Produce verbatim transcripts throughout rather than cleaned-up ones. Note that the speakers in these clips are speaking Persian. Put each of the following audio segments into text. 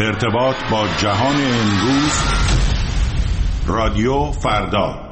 ارتباط با جهان امروز، رادیو فردا.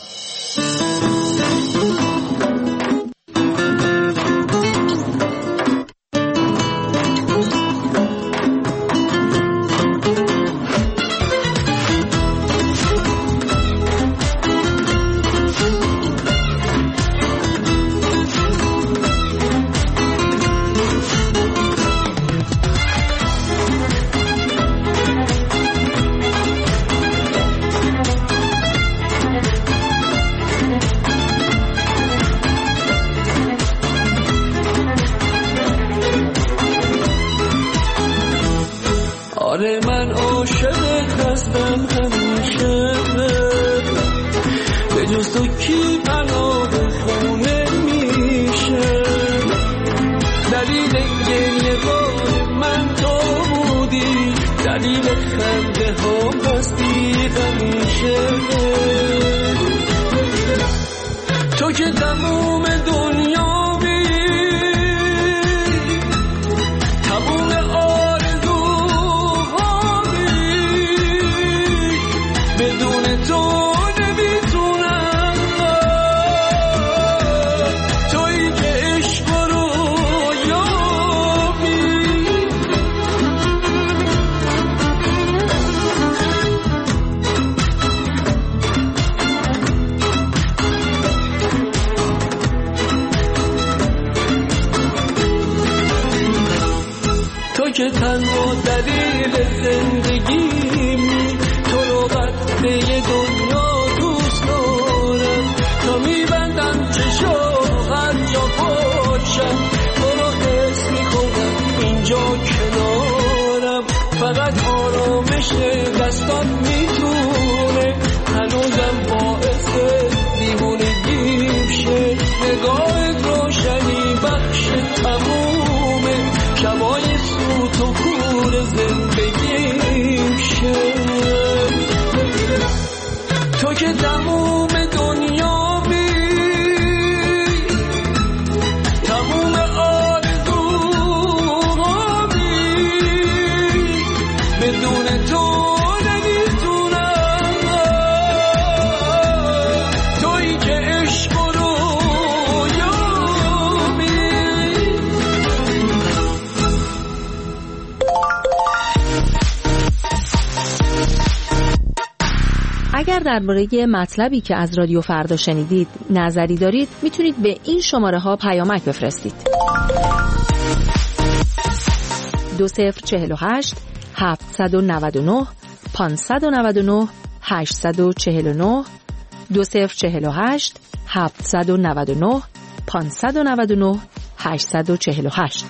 که تنها دلیل زندگیمی، تو رو وقته دنیا دوست دارم، تا میبندم چشم هر جا باشم، تو رو حس میکنم اینجا کنارم، فقط آرامش دستان میتونه هنوزم باعث دیوونگیم شه، نگاهت روشنی بخش تمومه، شبای سوت و کور زندگیم شه، تو که تموم دنیا بی تموم آرزوها بی، بدون تو نمیتونم، تویی که عشق رو یابی. اگر درباره مطلبی که از رادیو فردا شنیدید نظری دارید، میتونید به این شماره ها پیامک بفرستید: دو صفر چهل و هشت هفتصد و نود و نه پانصد و نود و نه هشتصد و چهل و نه، دو صفر چهل و هشت هفتصد و نود و نه پانصد و نود و نه هشتصد و چهل و هشت.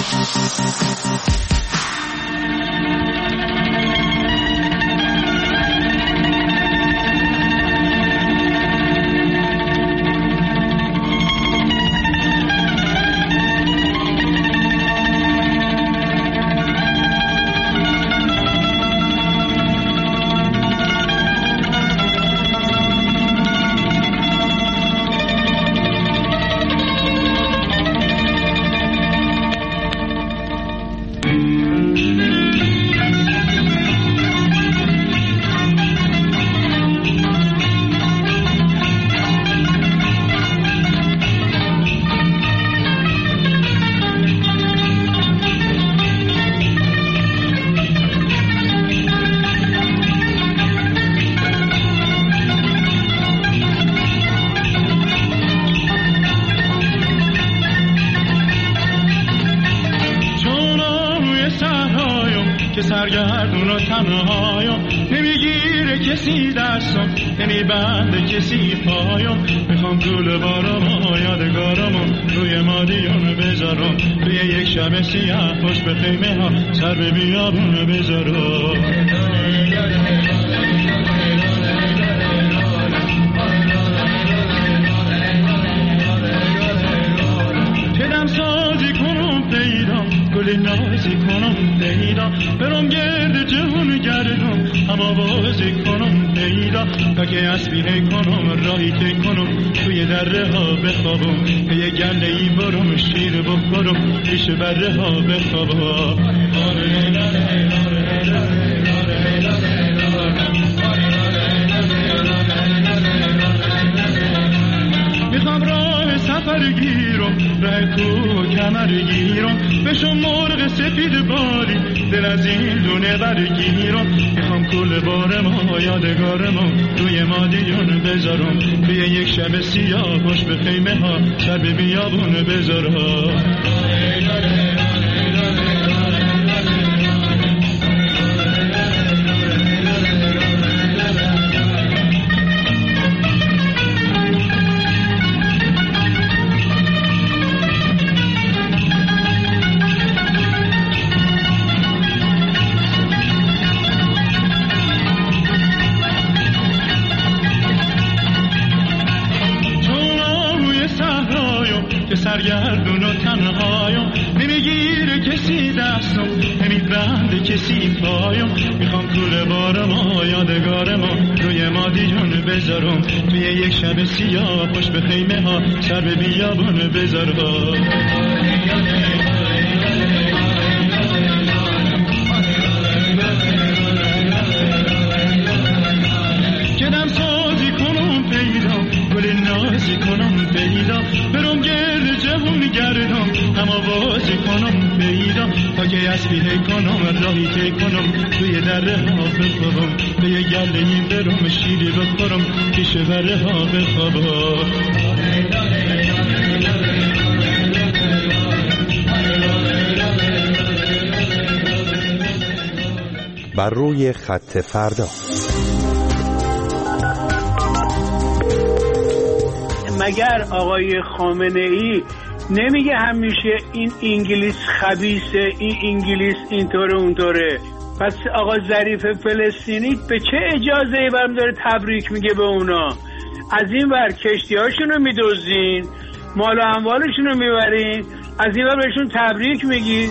سرگردون و تنهایم، نمیگیره کسی دستم، نمیبنده کسی پایم، میخوام گل بارامو یادگارامو روی مادیون بذارم، توی یک شب سیاه پشت به خیمه ها سر به بیابون بذارم. چدم سازی کنم پیدا، گل نازی کنم پیدا، برم گرد جهون گردم، هوا بازی کنم پیدا، تا که اسبیه کنم راهی ته کنم، توی دره ها بخوابم، که یه گنده ای برم شیر بخورم، پیش بره ها بخوابم. سفید باری دل از این دونه برگیرم، میخوام کل بارم و یادگارم روی مادیون بذارم، توی یک شب سیاه پشت به خیمه ها سر به بیابون بذارم. سرگردون و تنهایم، نمیگیره کسی دستم، نمیبنده کسی پایم، میخوام کل بارم و یادگارم روی مادیون بذارم، توی یک شب سیاه پشت به خیمه ها سر به بیابون بذارم. کدم سازی کنم پیدا، گل نازی کنم پیدا، برم گرد جهون گردم، هم آوازی کنم پیدا، تا که اسبیه کنم راهی تی کنم، توی دره ها بخوابم، توی گله این برم شیری بخورم، پیش بره ها بخوابم. بر روی خط فردا. مگر آقای خامنه ای نمیگه همیشه این انگلیس خبیثه، این انگلیس اینطوره اونطوره؟ پس آقا ظریف فلسطینی به چه اجازه ای برام داره تبریک میگه به اونا؟ از این ور کشتی هاشونو میدوزین، مال و اموالشونو میبرین، از این ور بهشون تبریک میگی؟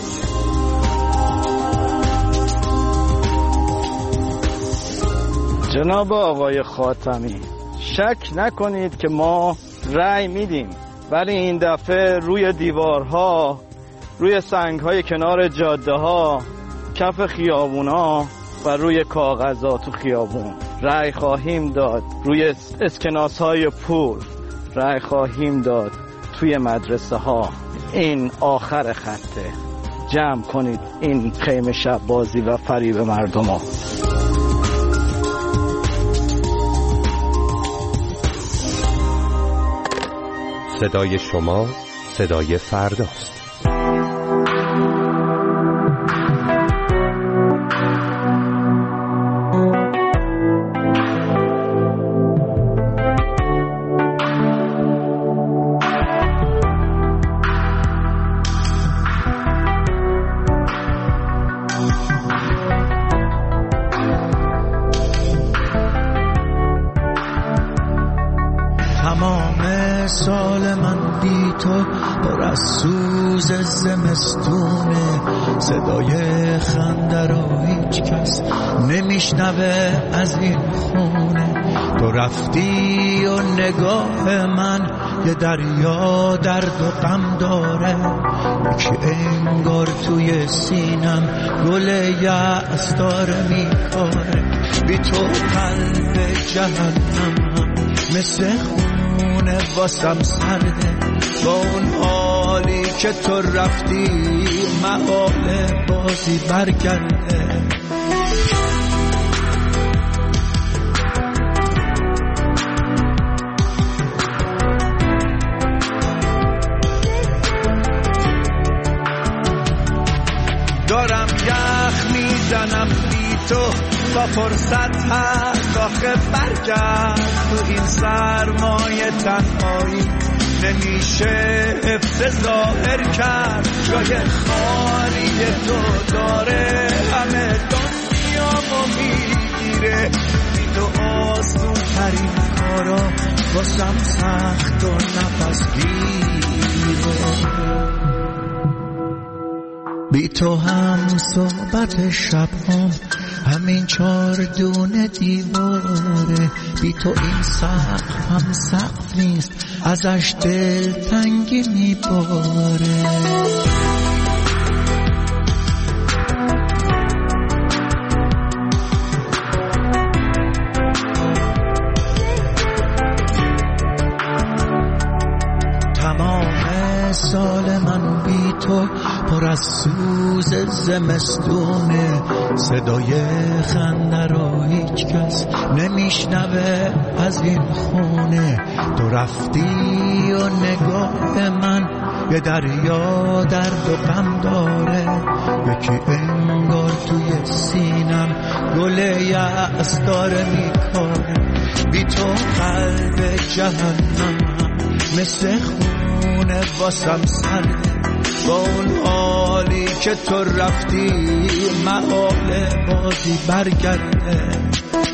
جناب آقای خاتمی، شک نکنید که ما رأی میدیم، ولی این دفعه روی دیوارها، روی سنگهای کنار جاده ها، کف خیابونا و روی کاغذها تو خیابون رأی خواهیم داد، روی اسکناس های پول رأی خواهیم داد، توی مدرسه ها. این آخر خطه، جمع کنید این خیمه شب بازی و فریب مردم ها. صدای شما صدای فرداست. سال من بی تو پر از سوز زمستونه، صدای خنده رو هیچ کس نمیشنوه از این خونه. تو رفتی و نگاه من یه دریا درد و غم داره، یکی انگار توی سینم گل یأس داره میکاره. بی تو قلب جهنمم مثل خونه واسم سرده، با اون حالی که تو رفتی محال بازی برگرده. دارم یخ میزنم بی تو، با فرصت هست آخه برگرد. تو این سرمایه تنهایی نمیشه حفظ ظاهر کرد، جای خالی تو داره همه دنیامو میگیره. بی تو آسون ترین کارا واسم سخت و نفس گیره. بی تو هم صحبت شب هم همین چار دونه دیواره. بی تو این سقف هم سقف نیست، ازش دل تنگی میباره. تمام سال من بی تو پر از سوز زمستونه، صدای خنده رو هیچ کس نمیشنوه از این خونه. تو رفتی و نگاه من یه دریا درد و غم داره، یکی انگار توی سینم گل یأس داره میکاره. بی تو قلب جهنم مثل خونه واسم سره، با اون حالی که تو رفتی محال بازی برگرده.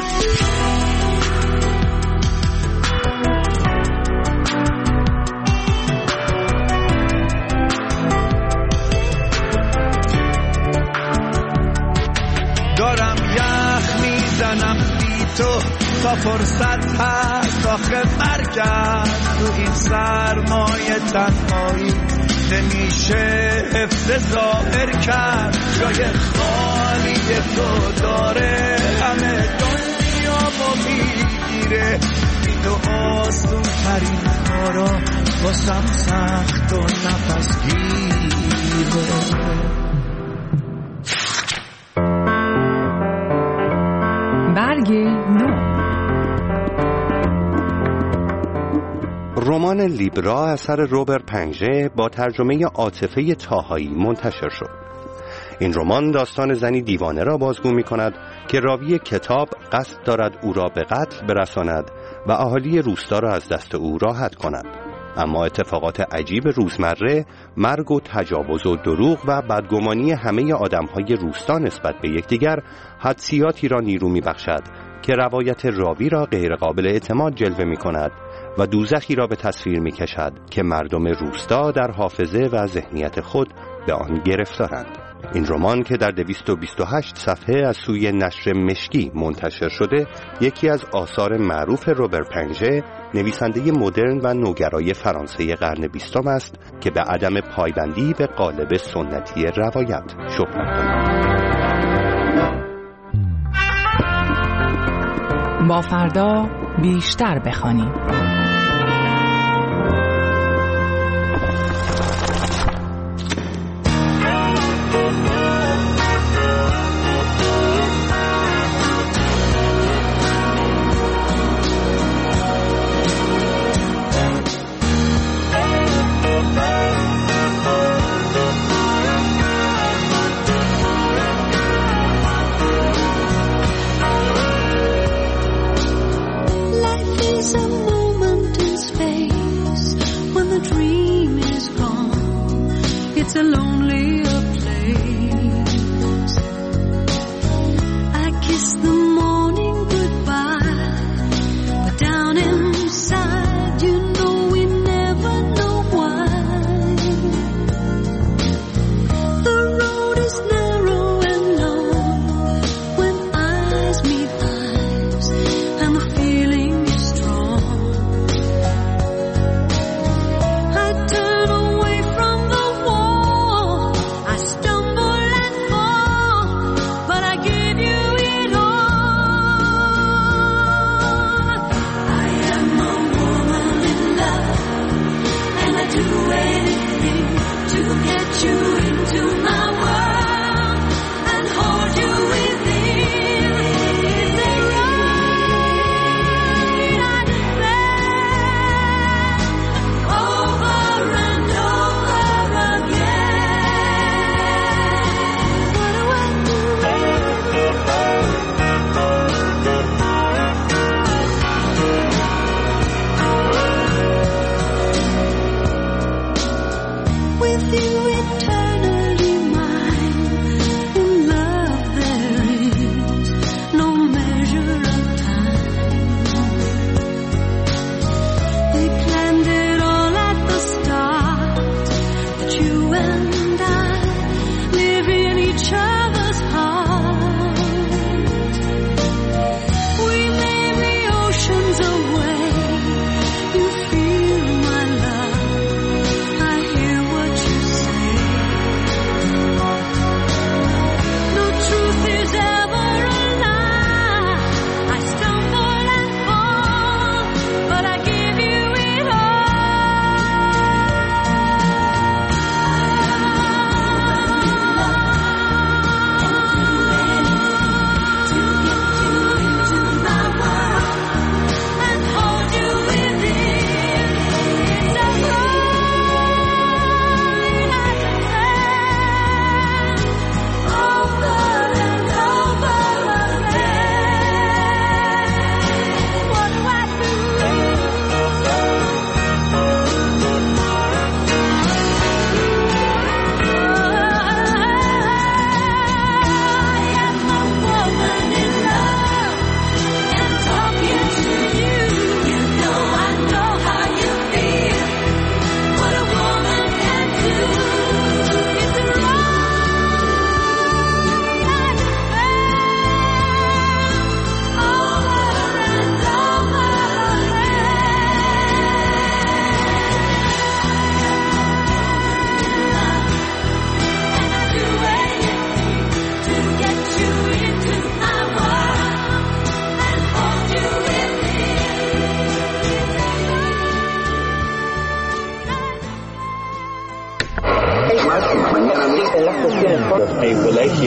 دارم یخ میزنم بی تو تا فرصت هست آخه برگرد. تو این سرمایه تنهایی نمیشه حفظ ظاهر کرد، جای خالی تو داره همه دنیا با میگیره. بی تو آسون ترین کارا واسم سخت و نفس گیره. برگ نو. رمان لیبرا اثر روبر پنژه با ترجمه عاطفه طاهایی منتشر شد. این رمان داستان زنی دیوانه را بازگو می کند که راوی کتاب قصد دارد او را به قتل برساند و اهالی روستا را از دست او راحت کند. اما اتفاقات عجیب روزمره، مرگ و تجاوز و دروغ و بدگمانی همه آدمهای روستا نسبت به یکدیگر حدسیاتی را نیرو می بخشد که روایت راوی را غیر قابل اعتماد جلوه می کند و دوزخی را به تصویر می کشد که مردم روستا در حافظه و ذهنیت خود به آن گرفتارند. این رمان که در دویست و بیست و هشت صفحه از سوی نشر مشکی منتشر شده، یکی از آثار معروف روبر پنژه، نویسنده مدرن و نوگرای فرانسه قرن بیستم است که به عدم پایبندی به قالب سنتی روایت شهرت دارد. با فردا بیشتر بخوانیم. Life is a moment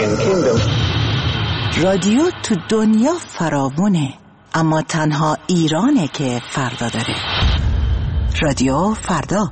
رادیو تو دنیا فراوونه، اما تنها ایرانه که فردا داره. رادیو فردا.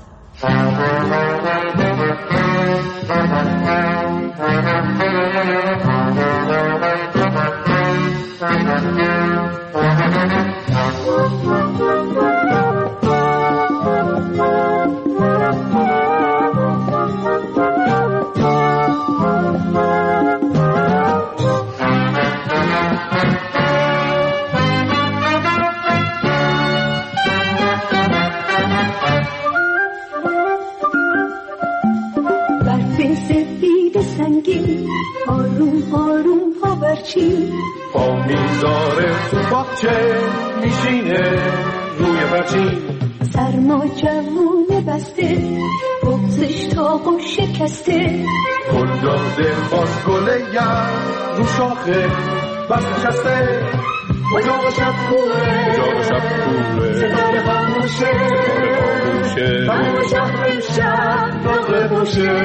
آروم آروم پاورچین پا میذاره تو باغچه میشینه روی برچین سرما جوونه بسته بغزش تاقو شکسته گل داده باز گله یم رو شاخه بس نشسته اجاق شب کوره اجاق شب کوره ستاره خاموشه برق شهر شب نقره باشه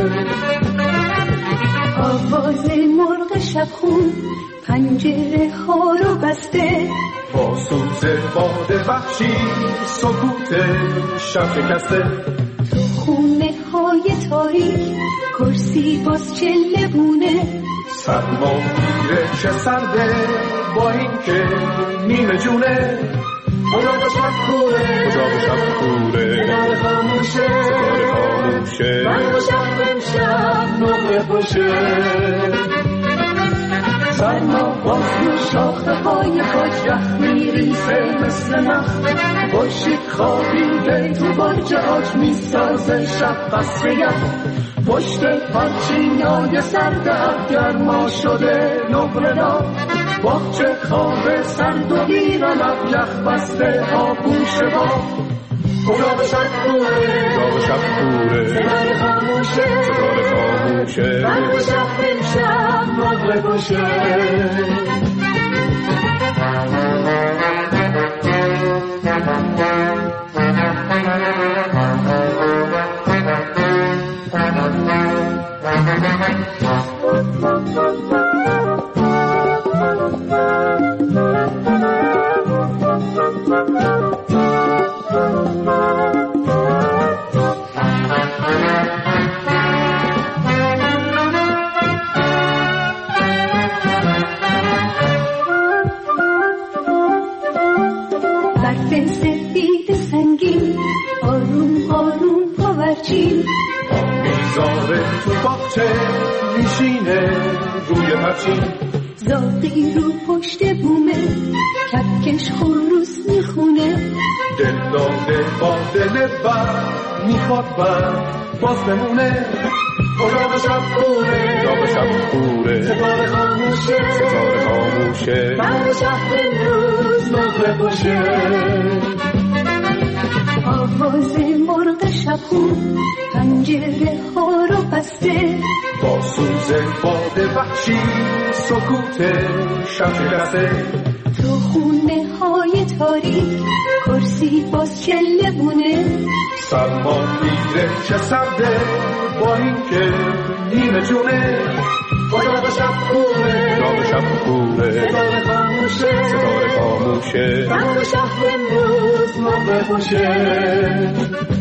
آواز مرغ شبخون پنجره ها رو بسته با سوز باد وحشی سکوت شب شکسته تو خونه های تاریک کرسی باز چله بونه سرما میره چه سرده با این که نیمه جونه اجاق شب کوره اجاق شب کوره ستاره خاموشه ستاره خاموشه برق شهر شب نقره باشه سرما باز رو شاخه های خاک یخ میریزه مثل نخ باشید خوابیده تو بارچه آج میسازه شب قصر یخ پشت پرچینای سرد گرما شده نقره را باغچه خواب سرد و ویران یخ بسته آغوش با اجاق شب کوره اجاق شب کوره ستاره خاموشه ستاره خاموشه برق شهر شب نقره باشه برف سفید سنگین آروم آروم پاورچین میذاره تو باغچه میشینه روی پرچین زاغی رو پشت بومه کپکش خروس میخونه دل داده با دل بر میخواد بر باز بمونه اجاق شب کوره اجاق شب کوره ستاره خاموشه ستاره خاموشه برق شهر امروز نقره باشه آواز مرغ شبخون پنجره ها رو بسته با سوز باد وحشی سکوت شب شکسته تو خونه های تاریک کرسی باز چله بونه سرما میره چه سرده با این که نیمه جونه اجاق شب کوره اجاق شب کوره ستاره خاموشه ستاره خاموشه برق شهر امروز نقره باشه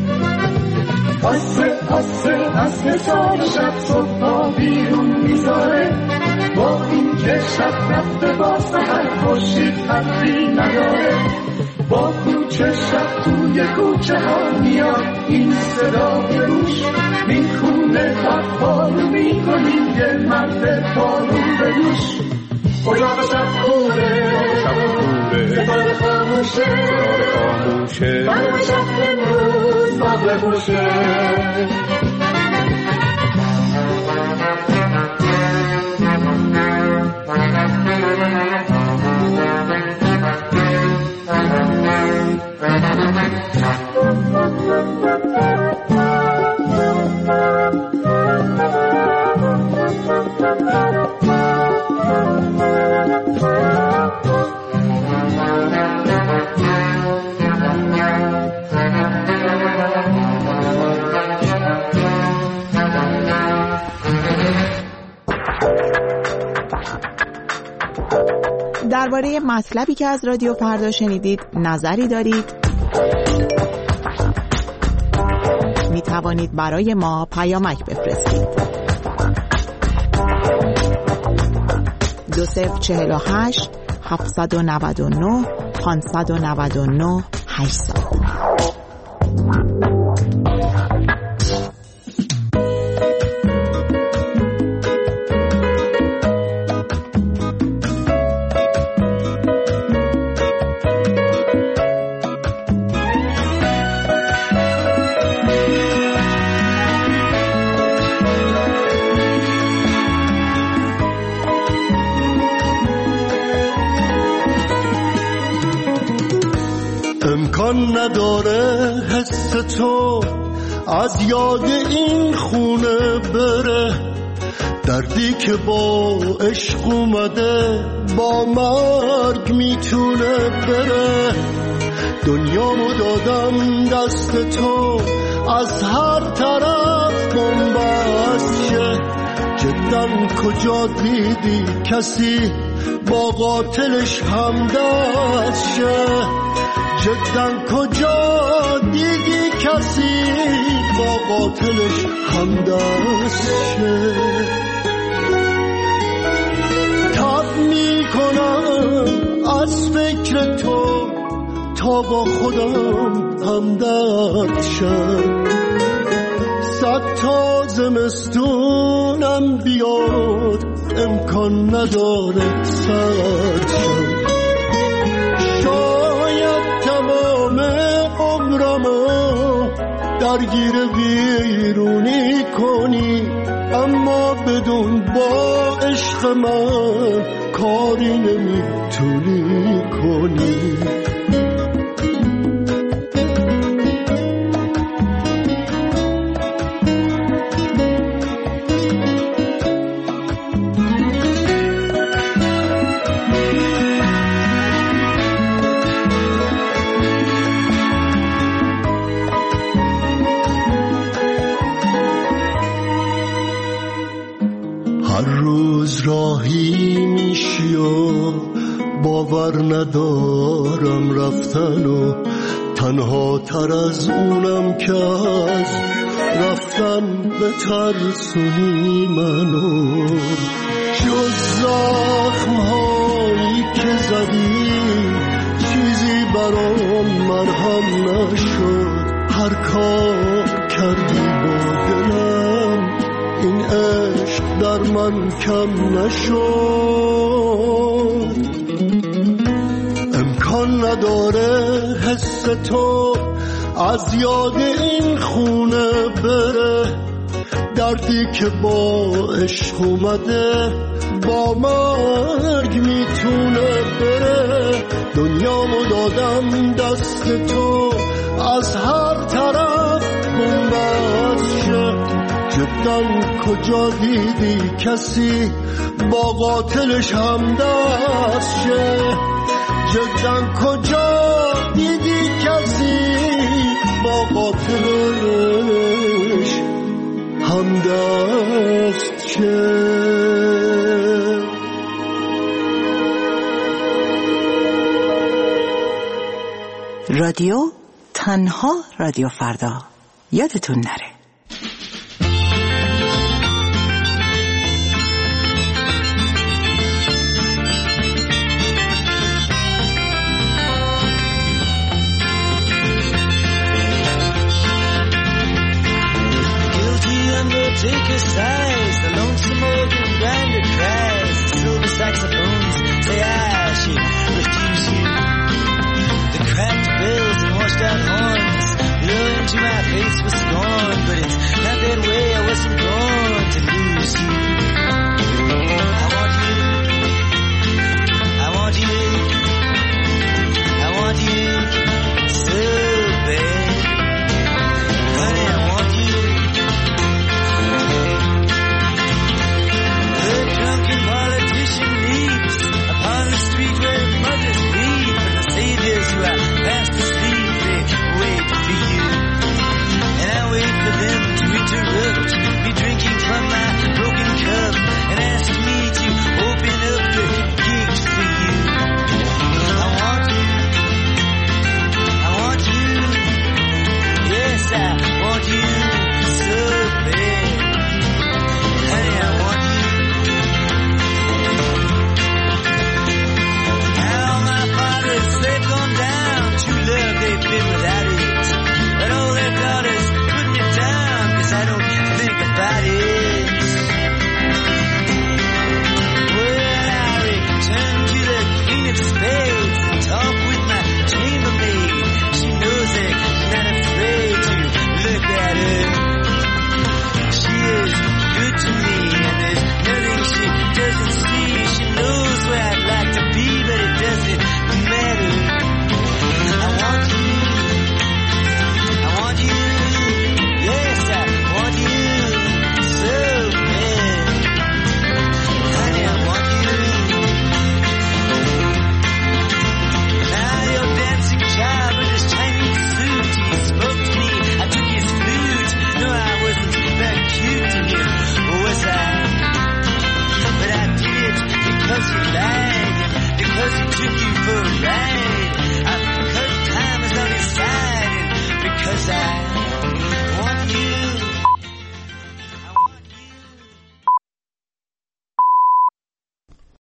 آسه آسه آسه سال شب صبح بیرون میذاره با این که شب رفته با سحر خورشید حرفی نداره با کوچه شب توی کوچه ها میاد این صدا به گوش میخونه خط پارو میکنیم یه مرد پارو به دوش اجاق شب کوره شب کوره ستاره خاموشه ستاره خاموشه برق شهر امروز نقره باشه درباره مطلبی که از رادیو فردا شنیدید نظری دارید؟ می توانید برای ما پیامک بفرستید. دو صفر چهل و هشت هفتصد و نود و نه پانصد و نود و نه هشتصد. امکان نداره حس تو از یاد این خونه بره، دردی که با عشق اومده با مرگ میتونه بره. دنیامو دادم دست تو از هر طرف بنبست شه، جدا کجا دیدی کسی با قاتلش همدست شه؟ جدا کجا دیدی کسی با قاتلش همدست شه؟ تب میکنم از فکر تو تا با خودم همدرد شم. صد تا زمستونم بیاد امکان نداره سرد شم. شاید تمام عمرمو درگیر ویرونی کنی، اما بدون با عشق من کاری نمیتونی کنی. راهی میشی و باور ندارم رفتن و تنها تر از اونم که از رفتن به ترسونی منو. جز زخم هایی که زدی چیزی برام مرهم نشد. هر کار کردی با دلم این عشق در من کم نشد. امکان نداره حس تو از یاد این خونه بره، دردی که با عشق اومده با مرگ میتونه بره. دنیامو دادم دست تو از هر طرف بنبست شه. جدا کجا دیدی کسی با قاتلش همدست شه؟ جدا کجا دیدی کسی با قاتلش همدست شه؟ رادیو تنها رادیو فردا، یادتون نره. Take his size, the lonesome old bandit cry.